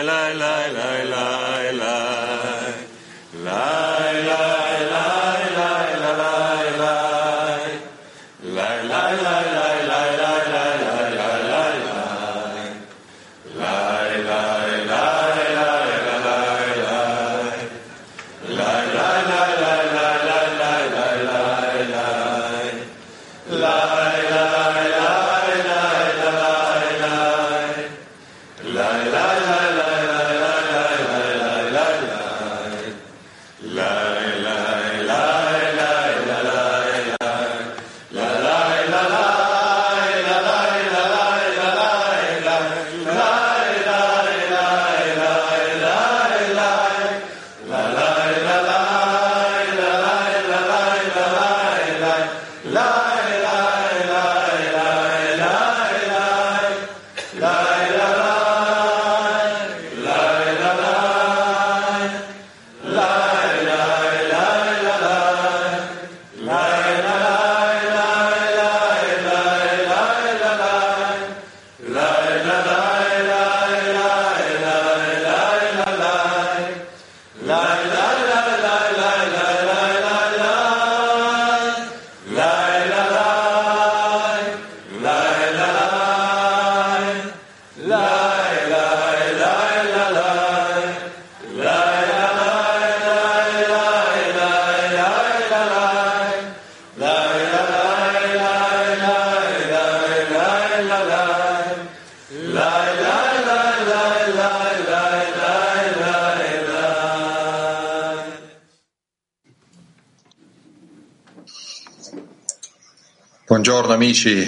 Buongiorno amici.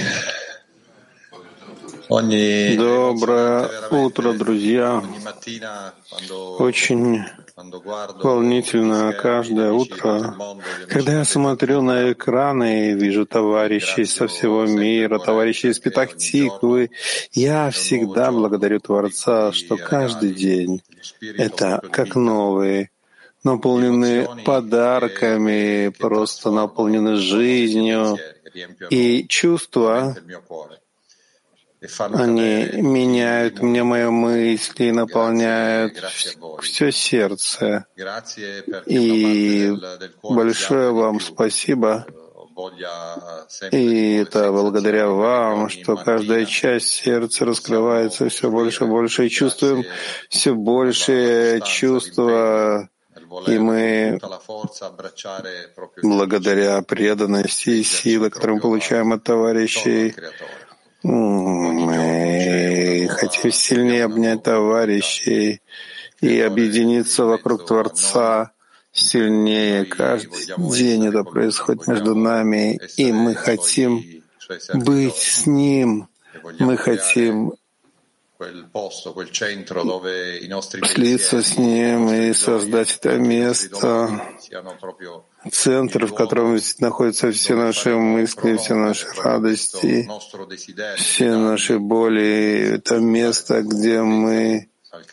Доброе утро, друзья. Очень волнительно каждое утро, когда я смотрю на экраны и вижу товарищей со всего мира, товарищей из Петах-Тиквы, я всегда благодарю Творца, что каждый день это как новый, наполнены подарками, просто наполнены жизнью, и чувства, они меняют мне мои мысли, наполняют все сердце. И большое вам спасибо. И это благодаря вам, что каждая часть сердца раскрывается все больше и больше, и чувствуем все большее чувство. И мы, благодаря преданности и силе, которую мы получаем от товарищей, мы хотим сильнее обнять товарищей и объединиться вокруг Творца сильнее. Каждый день это происходит между нами, и мы хотим быть с Ним. Мы хотим слиться с Ним и создать это место, центр, в котором находятся все наши мысли, все наши радости, все наши боли. Это место, где мы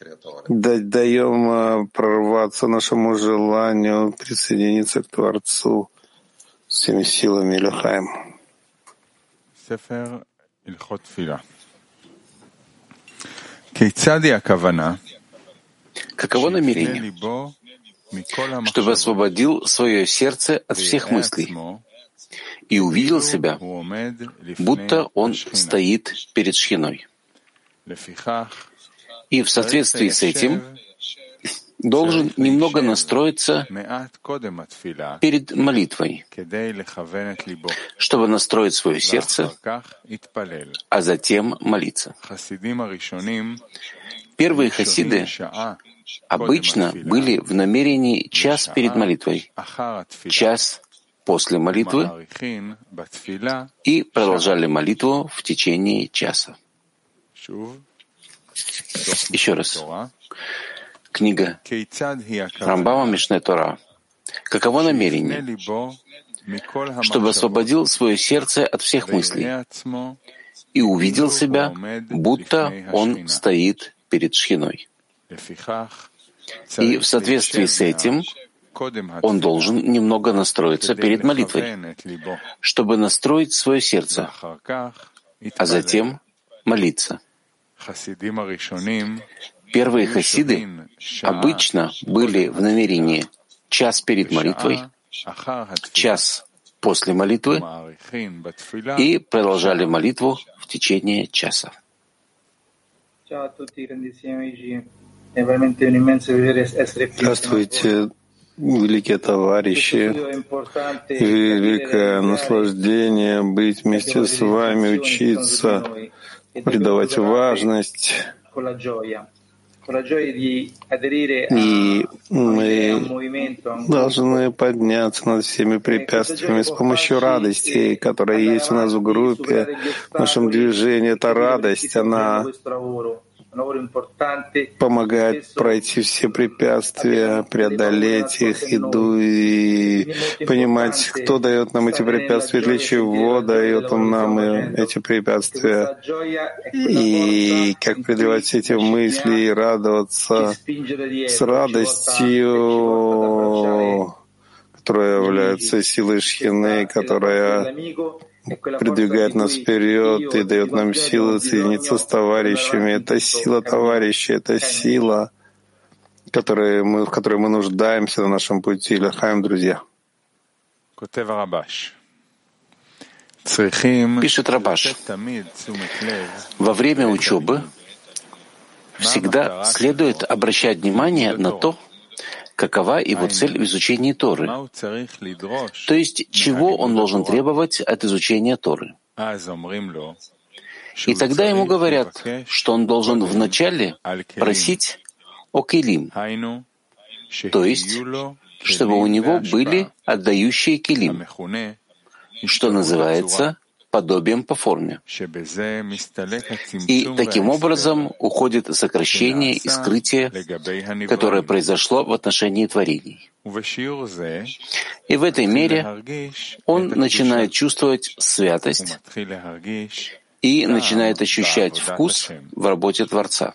даем прорваться нашему желанию присоединиться к Творцу всеми силами Лехаим. Каково намерение? Чтобы освободил свое сердце от всех мыслей и увидел себя, будто он стоит перед Шхиной. И в соответствии с этим должен немного настроиться перед молитвой, чтобы настроить свое сердце, а затем молиться. Первые хасиды обычно были в намерении час перед молитвой, час после молитвы и продолжали молитву в течение часа. Еще раз. Книга Рамбама Мишне Тора. Каково намерение? Чтобы освободил свое сердце от всех мыслей и увидел себя, будто он стоит перед Шхиной. И в соответствии с этим он должен немного настроиться перед молитвой, чтобы настроить свое сердце, а затем молиться. Первые хасиды обычно были в намерении час перед молитвой, час после молитвы и продолжали молитву в течение часа. Здравствуйте, великие товарищи. Великое наслаждение быть вместе с вами, учиться, придавать важность. И мы должны подняться над всеми препятствиями с помощью радости, которая есть у нас в группе, в нашем движении. Эта радость, она помогает пройти все препятствия, преодолеть их, и понимать, кто дает нам эти препятствия, для чего дает он нам эти препятствия, и как преодолевать все эти мысли и радоваться с радостью, которая является силой Шхины, которая продвигает нас вперед и дает нам силы соединиться с товарищами. Это сила товарищей, это сила, в которой мы нуждаемся на нашем пути. Лахаем, друзья. Пишет Рабаш: во время учебы всегда следует обращать внимание на то, какова его цель в изучении Торы, то есть чего он должен требовать от изучения Торы. И тогда ему говорят, что он должен вначале просить о келим, то есть чтобы у него были отдающие келим, что называется подобием по форме. И таким образом уходит сокращение и скрытие, которое произошло в отношении творений. И в этой мере он начинает чувствовать святость и начинает ощущать вкус в работе Творца.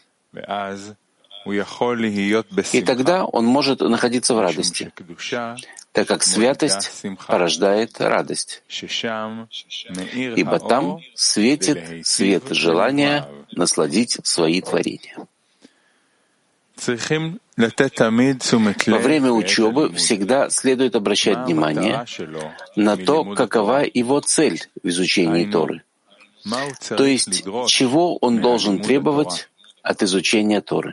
И тогда он может находиться в радости, так как святость порождает радость, ибо там светит свет желания насладить свои творения. Во время учебы всегда следует обращать внимание на то, какова его цель в изучении Торы, то есть чего он должен требовать от изучения Торы.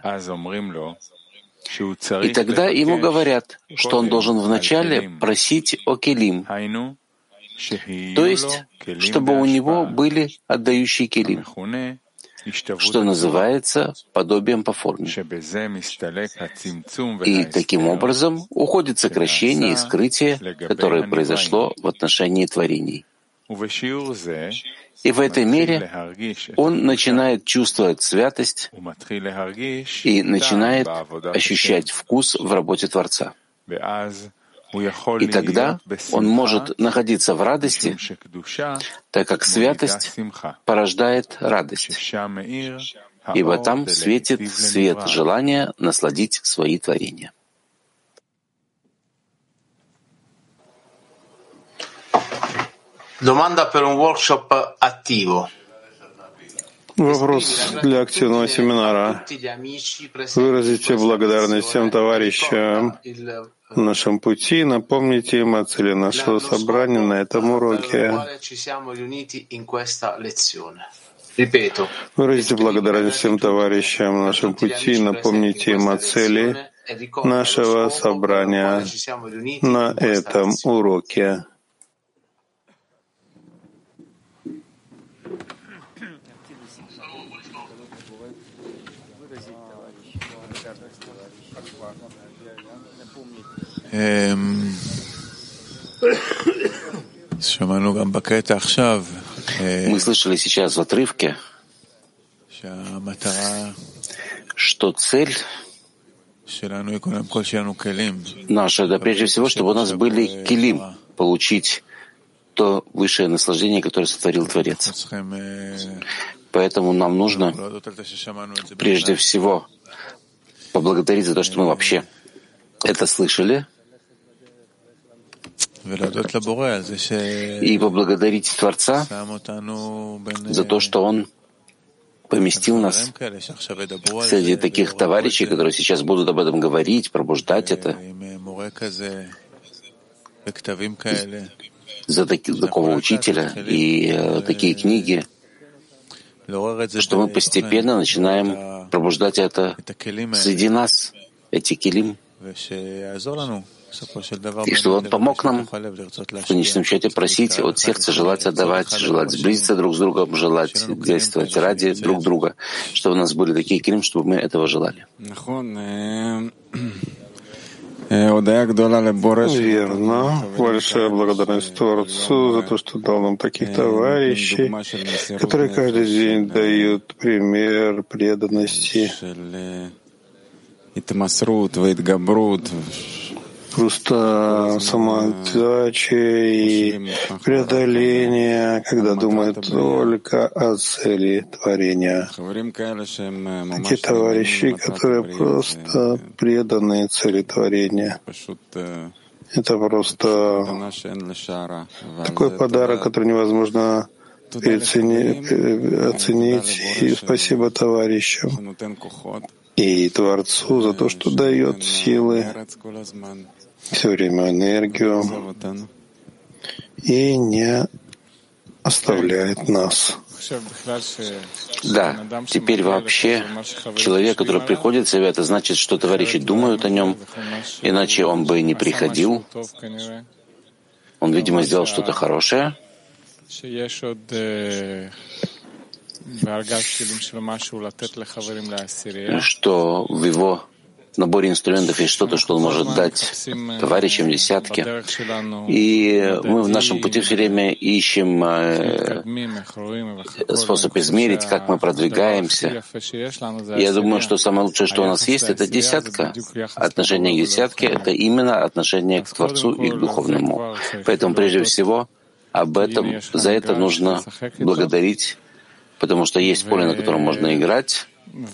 И тогда ему говорят, что он должен вначале просить о келим, то есть чтобы у него были отдающие келим, что называется подобием по форме. И таким образом уходит сокращение и скрытие, которое произошло в отношении творений. И в этой мере он начинает чувствовать святость и начинает ощущать вкус в работе Творца. И тогда он может находиться в радости, так как святость порождает радость, ибо там светит свет желания насладить свои творения. Domanda per un workshop attivo. Вопрос для активного семинара. Выразите благодарность всем товарищам на нашем пути, напомните им о цели нашего собрания на этом уроке. Выразите благодарность всем товарищам на нашем пути, напомните им о цели нашего собрания на этом уроке. Мы слышали сейчас в отрывке, что цель наша, да прежде всего, чтобы у нас были келим, получить то высшее наслаждение, которое сотворил Творец. Поэтому нам нужно прежде всего поблагодарить за то, что мы вообще это слышали, и поблагодарить Творца за то, что Он поместил нас среди таких товарищей, которые сейчас будут об этом говорить, пробуждать это. За такого учителя и такие книги, что мы постепенно начинаем пробуждать это среди нас, эти килим, и чтобы он помог нам в конечном счете просить от сердца, желать отдавать, желать сблизиться друг с другом, желать действовать ради друг друга, чтобы у нас были такие килим, чтобы мы этого желали. Верно. Большая благодарность Творцу за то, что дал нам таких товарищей, которые каждый день дают пример преданности, просто самоотдачи и преодоления, когда думают только о цели творения. Такие товарищи, которые просто преданы цели творения. Это просто такой подарок, который невозможно оценить. И спасибо товарищам и Творцу за то, что дает силы, все время энергию и не оставляет нас. Да, теперь вообще человек, который приходит в себя, это значит, что товарищи думают о нем, иначе он бы не приходил. Он, видимо, сделал что-то хорошее, что в его наборе инструментов есть что-то, что он может дать товарищам, десятке. И мы в нашем пути все время ищем способ измерить, как мы продвигаемся. Я думаю, что самое лучшее, что у нас есть, это десятка. Отношение к десятке — это именно отношение к Творцу и к Духовному. Поэтому прежде всего за это нужно благодарить, потому что есть поле, на котором можно играть,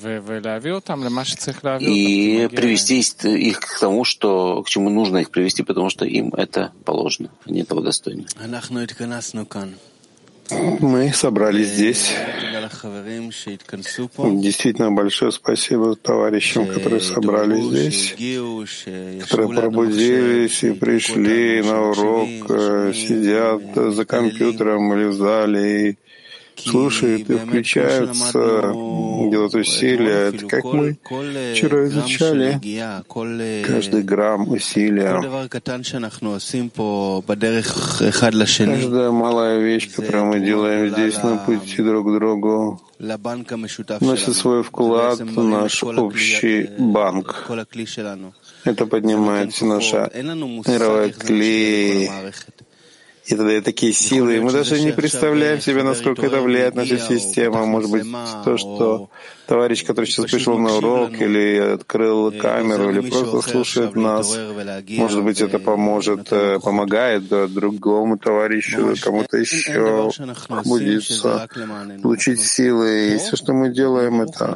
и привести их к тому, к чему нужно их привести, потому что им это положено, они этого достойны. Мы собрались здесь. Действительно, большое спасибо товарищам, которые собрались здесь, которые пробудились и пришли на урок, сидят за компьютером или в зале и слушают и включаются, делают усилия. Это как мы вчера изучали. Каждый грамм усилия, каждая малая вещь, которую мы делаем здесь на пути друг к другу, вносит свой вклад в наш общий банк. Это поднимает все наше мировое клей. И тогда и такие силы. И мы даже не представляем себе, насколько это влияет на всю систему. Может быть, то, что товарищ, который сейчас пришел на урок, или открыл камеру, или просто слушает нас, может быть, это помогает другому товарищу, кому-то еще пробудиться, получить силы. И все, что мы делаем, это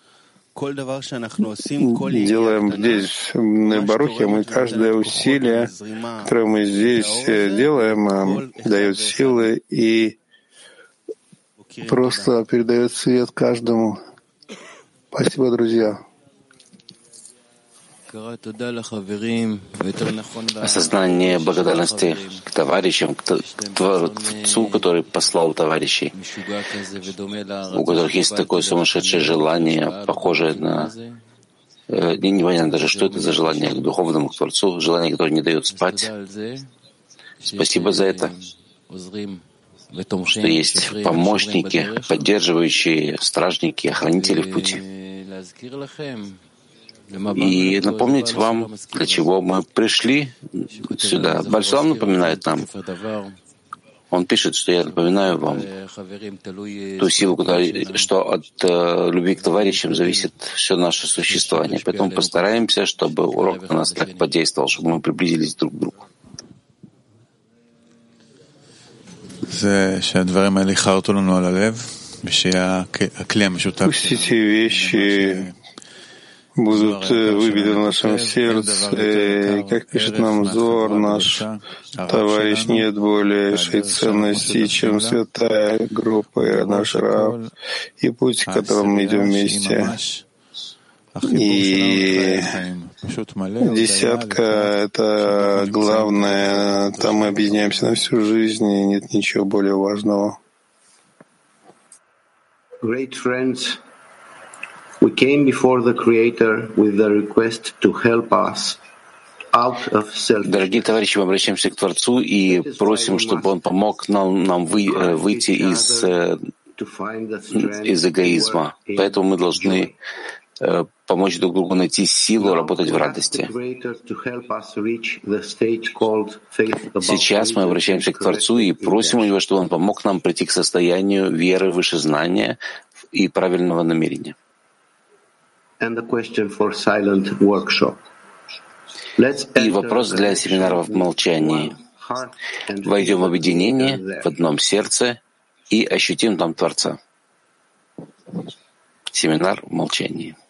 делаем здесь, в Барухе, мы каждое усилие, которое мы здесь делаем, дает силы и просто передает свет каждому. Спасибо, друзья. Осознание благодарности к товарищам, к Творцу, который послал товарищей, у которых есть такое сумасшедшее желание, похожее на... Непонятно даже, что это за желание к духовному, к Творцу, желание, которое не дает спать. Спасибо за это, что есть помощники, поддерживающие, стражники, охранители в пути. И напомнить вам, для чего мы пришли сюда. Бальсулам напоминает нам. Он пишет, что я напоминаю вам ту силу, что от любви к товарищам зависит все наше существование. Поэтому постараемся, чтобы урок на нас так подействовал, чтобы мы приблизились друг к другу. Пусть эти вещи будут выбиты в нашем сердце. И, как пишет нам Зор, наш товарищ, нет большей ценности, чем святая группа и наш раб, и путь, к которому мы идем вместе. И десятка — это главное, там мы объединяемся на всю жизнь, и нет ничего более важного. Great friends, we came before the Creator with the request to help us out of self. Дорогие товарищи, мы обращаемся к Творцу и просим, чтобы Он помог нам выйти из эгоизма. Поэтому мы должны помочь друг другу найти силу работать в радости. Сейчас мы обращаемся к Творцу и просим у Него, чтобы Он помог нам прийти к состоянию веры, вышезнания и правильного намерения. И вопрос для семинаров в молчании. Войдем в объединение, в одном сердце и ощутим там Творца. Семинар в молчании.